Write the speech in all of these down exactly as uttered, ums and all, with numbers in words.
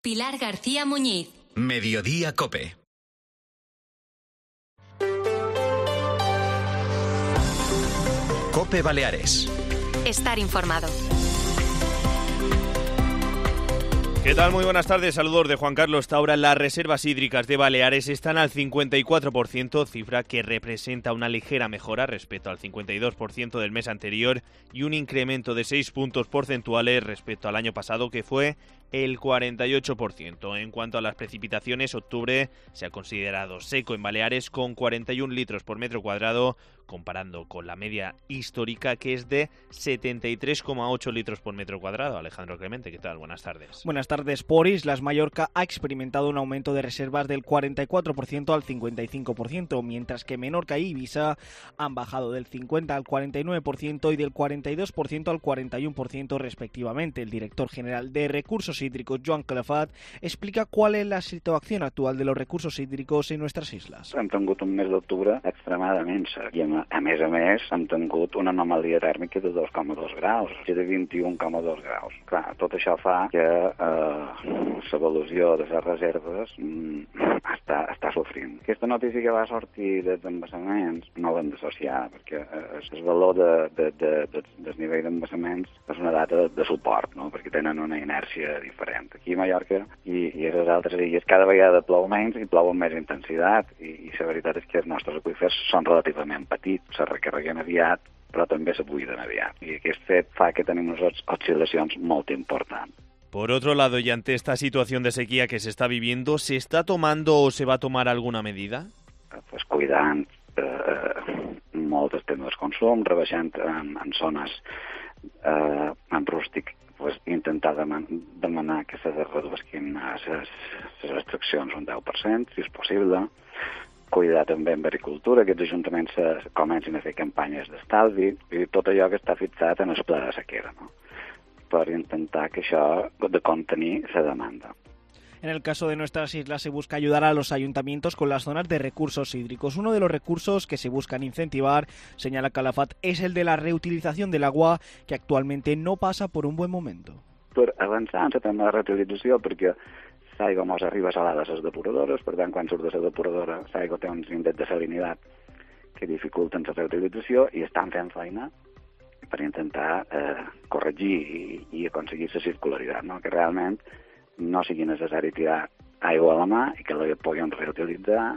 Pilar García Muñiz. Mediodía COPE. COPE Baleares. Estar informado. ¿Qué tal? Muy buenas tardes. Saludos de Juan Carlos Taura. Las reservas hídricas de Baleares están al cincuenta y cuatro por ciento, cifra que representa una ligera mejora respecto al cincuenta y dos por ciento del mes anterior y un incremento de seis puntos porcentuales respecto al año pasado, que fue el cuarenta y ocho por ciento. En cuanto a las precipitaciones, octubre se ha considerado seco en Baleares con cuarenta y un litros por metro cuadrado, comparando con la media histórica, que es de setenta y tres coma ocho litros por metro cuadrado. Alejandro Clemente, ¿qué tal? Buenas tardes. Buenas tardes. Por islas, Mallorca ha experimentado un aumento de reservas del cuarenta y cuatro por ciento al cincuenta y cinco por ciento, mientras que Menorca y Ibiza han bajado del cincuenta al cuarenta y nueve por ciento y del cuarenta y dos por ciento al cuarenta y uno por ciento respectivamente. El director general de Recursos Hídricos, Joan Calafat, explica cuál es la situación actual de los recursos hídricos en nuestras islas. Hem tingut un mes d'octubre extremadament sec i a, a més a més hem tingut una anomalia tèrmica de dos coma dos graus, de vint i un coma dos graus. Clar, tot això fa que eh, l'evolució de les reserves mm, està, està sofrint. Aquesta notícia que va sortir dels embassaments no l'hem d'associar, perquè eh, el valor de, de, de, de, del nivell d'embassaments és una data de, de suport, no? Perquè tenen una inèrcia diferent. Aquí a Mallorca i, i a les altres illes cada vegada plou menys i plou amb més intensitat, i, i la veritat és que els nostres aqüífers són relativament petits, se recarreguen aviat, però també se buiden aviat. I aquest fet fa que tenim unes oscil·lacions molt importants. Por otro lado, y ante esta situación de sequía que se está viviendo, ¿se está tomando o se va a tomar alguna medida? Pues cuidant eh, molt el tema del consum, rebaixant en, en zones eh, en rústic, pues, intentar deman demanar que se reduïsquin les restriccions un deu per cent, si és possible. Cuidar també amb agricultura, que els ajuntaments comencin a fer campanyes d'estalvi, i tot allò que està fixat en el pla de sequera, no? Per intentar que això, de contenir la demanda. En el caso de nuestras islas se busca ayudar a los ayuntamientos con las zonas de recursos hídricos. Uno de los recursos que se buscan incentivar, señala Calafat, es el de la reutilización del agua, que actualmente no pasa por un buen momento. Per avançar en el tema de la reutilització, perquè l'aigua mos arriba salada a les depuradores, per tant, quan surt de la depuradora, l'aigua té uns índexs de salinitat que dificulten la reutilització, i estan fent feina per intentar eh, corregir i, i aconseguir la circularitat, no? Que realment no sigui necessari tirar aigua a la mà i que la puguem reutilitzar,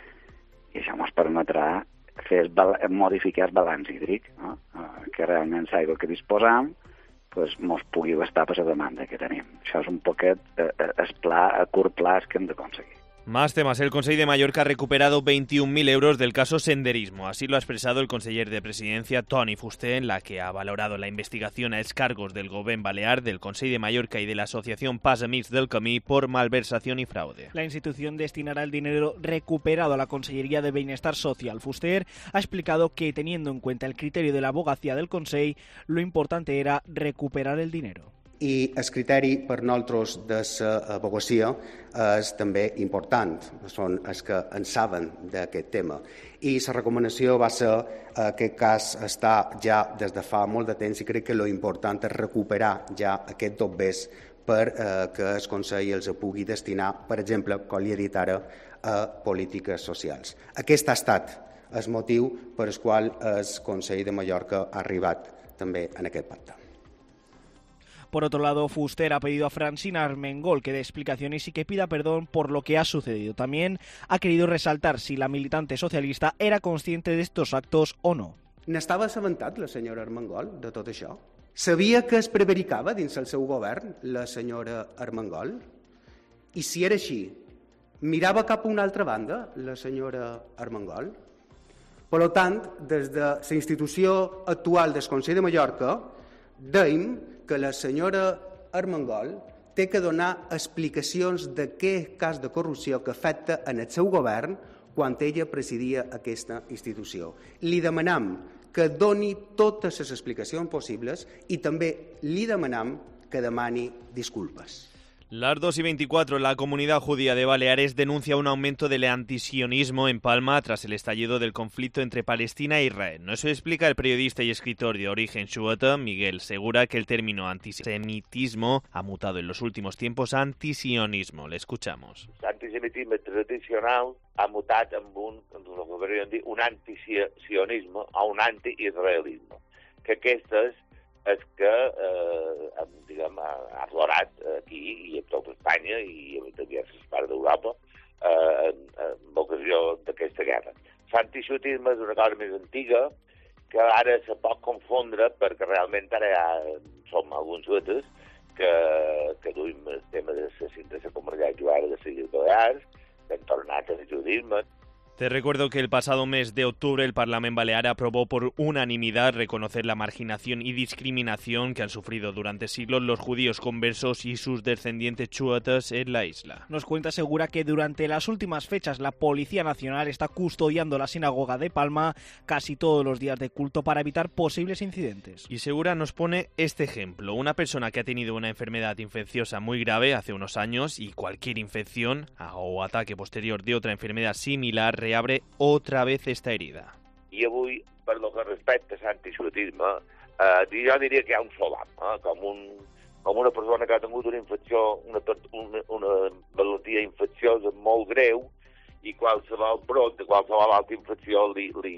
i això ens permetrà fer el, modificar el balanç hídric, no? Eh, que realment l'aigua que disposam pues, mos pugui bastar per la demanda que tenim. Això és un poquet eh, el pla a curt plaç que hem d'aconseguir. Más temas. El Consejo de Mallorca ha recuperado veintiún mil euros del caso Senderismo. Así lo ha expresado el conseller de Presidencia, Toni Fuster, en la que ha valorado la investigación a excargos del Govern Balear, del Consejo de Mallorca y de la Asociación Pas Amics del Camí por malversación y fraude. La institución destinará el dinero recuperado a la Consellería de Bienestar Social. Fuster ha explicado que, teniendo en cuenta el criterio de la abogacía del Consell, lo importante era recuperar el dinero. I el criteri per nosaltres de l'advocacia és també important, són els que en saben d'aquest tema. I la recomanació va ser, en aquest cas, està ja des de fa molt de temps, i crec que l'important és recuperar ja aquest dobbers per eh, que el Consell els pugui destinar, per exemple, com li he dit ara, a polítiques socials. Aquest ha estat el motiu per el qual el Consell de Mallorca ha arribat també en aquest pacte. Por otro lado, Fuster ha pedido a Francina Armengol que dé explicaciones y que pida perdón por lo que ha sucedido. También ha querido resaltar si la militante socialista era consciente de estos actos o no. N'estava assabentat la senyora Armengol de tot això? Sabia que es prevaricava dins el seu govern la senyora Armengol? I si era així, mirava cap a una altra banda la senyora Armengol? Per tant, des de la institució actual del Consell de Mallorca, dèiem que la senyora Armengol té que donar explicacions d'aquest cas de corrupció que afecta en el seu govern quan ella presidia aquesta institució. Li demanam que doni totes les explicacions possibles i també li demanam que demani disculpes. Las dos y veinticuatro, la comunidad judía de Baleares denuncia un aumento del antisionismo en Palma tras el estallido del conflicto entre Palestina e Israel. Nos explica el periodista y escritor de origen xueta, Miguel Segura, que el término antisemitismo ha mutado en los últimos tiempos a antisionismo. Le escuchamos. L'antisemitisme tradicional ha mutat amb un, el que podríem dir, un antisionisme o un antiisraelisme, que aquestes és que eh, diguem, ha aflorat aquí i a tota Espanya i a diverses parts d'Europa eh, en, en ocasió d'aquesta guerra. L'antisemitisme és una cosa més antiga que ara se pot confondre perquè realment ara ja som alguns xuetes que, que duim el tema de la comunitat jueva de les Illes Balears, que han tornat al judisme. Te recuerdo que el pasado mes de octubre el Parlamento Balear aprobó por unanimidad reconocer la marginación y discriminación que han sufrido durante siglos los judíos conversos y sus descendientes chuetas en la isla. Nos cuenta Segura que durante las últimas fechas la Policía Nacional está custodiando la sinagoga de Palma casi todos los días de culto para evitar posibles incidentes. Y Segura nos pone este ejemplo. Una persona que ha tenido una enfermedad infecciosa muy grave hace unos años y cualquier infección o ataque posterior de otra enfermedad similar reabre otra vez esta herida. I avui, per lo que respecta a l'antisemitisme, eh, jo diria que hi ha un solam, eh, com, un, com una persona que ha tingut una infecció, una, una, una malaltia infecciosa molt greu i qualsevol brot de qualsevol altra infecció li, li,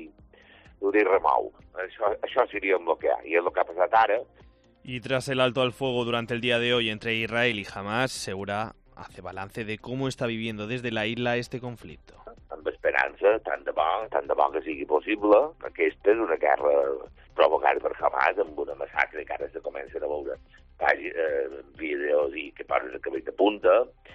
li remou. Això, això seria el que hi ha, i és el que ha passat ara. Y tras el alto al fuego durante el día de hoy entre Israel y Hamas, Segura hace balance de cómo está viviendo desde la isla este conflicto. Amb esperança, tant de bo, tant de bo que sigui possible. Aquesta és una guerra provocada per Hamas amb una massacre que ara se comencen a veure eh, vídeos i que posen el cabell de punta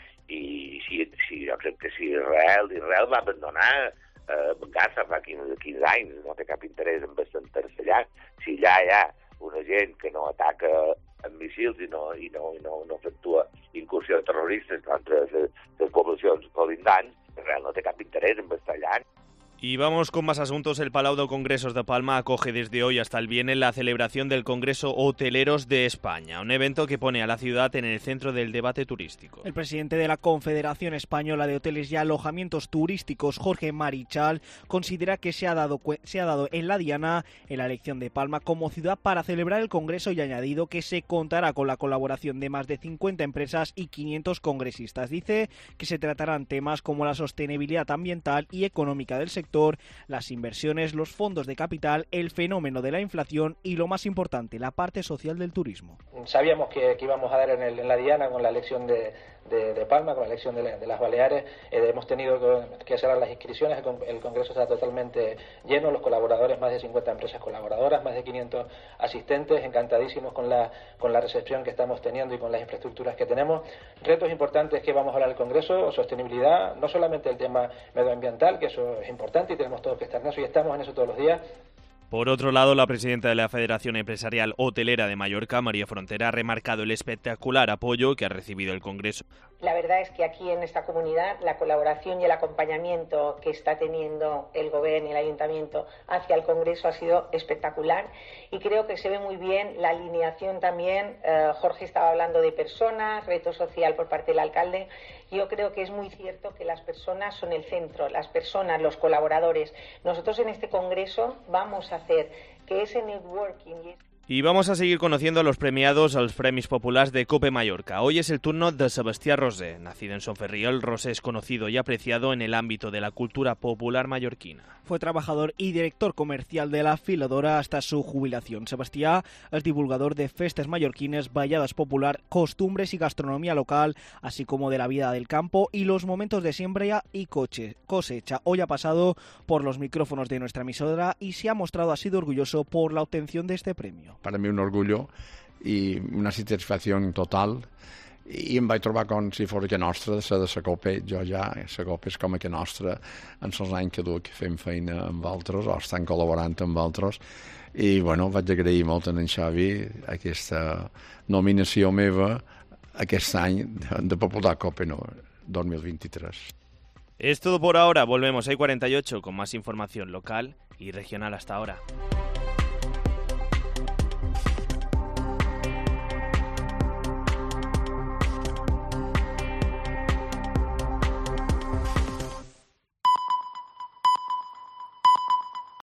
i si, si, jo crec que si Israel, Israel va abandonar eh, Gaza fa quinze, quinze anys, no té cap interès en bastant-se allà. Si allà hi ha una gent que no ataca amb missils i no, i no, i no, no efectua incursions terroristes contra les, les poblacions colindants, Israel no té cap interés en estar allà. Y vamos con más asuntos. El Palau de Congresos de Palma acoge desde hoy hasta el viernes la celebración del Congreso Hoteleros de España, un evento que pone a la ciudad en el centro del debate turístico. El presidente de la Confederación Española de Hoteles y Alojamientos Turísticos, Jorge Marichal, considera que se ha dado, se ha dado en la diana en la elección de Palma como ciudad para celebrar el Congreso y ha añadido que se contará con la colaboración de más de cincuenta empresas y quinientos congresistas. Dice que se tratarán temas como la sostenibilidad ambiental y económica del sector, las inversiones, los fondos de capital, el fenómeno de la inflación y, lo más importante, la parte social del turismo. Sabíamos que, que íbamos a dar en, el, en la diana con la elección de, de, de Palma, con la elección de, la, de las Baleares. Eh, hemos tenido que, que cerrar las inscripciones, el, el Congreso está totalmente lleno, los colaboradores, más de cincuenta empresas colaboradoras, más de quinientos asistentes, encantadísimos con la, con la recepción que estamos teniendo y con las infraestructuras que tenemos. Retos importantes que vamos a hablar en el Congreso, sostenibilidad, no solamente el tema medioambiental, que eso es importante y tenemos todos que estar en eso y estamos en eso todos los días. Por otro lado, la presidenta de la Federación Empresarial Hotelera de Mallorca, María Frontera, ha remarcado el espectacular apoyo que ha recibido el Congreso. La verdad es que aquí en esta comunidad la colaboración y el acompañamiento que está teniendo el Gobierno y el Ayuntamiento hacia el Congreso ha sido espectacular y creo que se ve muy bien la alineación también. Eh, Jorge estaba hablando de personas, reto social por parte del alcalde. Yo creo que es muy cierto que las personas son el centro, las personas, los colaboradores. Nosotros en este Congreso vamos a hacer que ese networking y Y vamos a seguir conociendo a los premiados als Premis Populars de COPE Mallorca. Hoy es el turno de Sebastián Rosé. Nacido en Sonferriol, Rosé es conocido y apreciado en el ámbito de la cultura popular mallorquina. Fue trabajador y director comercial de la Filadora hasta su jubilación. Sebastián es divulgador de festes mallorquines, balladas popular, costumbres y gastronomía local, así como de la vida del campo y los momentos de siembra y coche, cosecha. Hoy ha pasado por los micrófonos de nuestra emisora y se ha mostrado así de orgulloso por la obtención de este premio. Per a mi un orgullo i una satisfacció total i em vaig trobar com si fos que nostra, la de la COPE. Jo ja, la COPE és com que nostra en els anys que duc fem feina amb altres o estan col·laborant amb altres i bueno, vaig agrair molt a en Xavi aquesta nominació meva aquest any de Popular COPE dos mil vint-i-tres. Es todo por ahora, volvemos a I cuarenta y ocho con más información local y regional hasta ahora.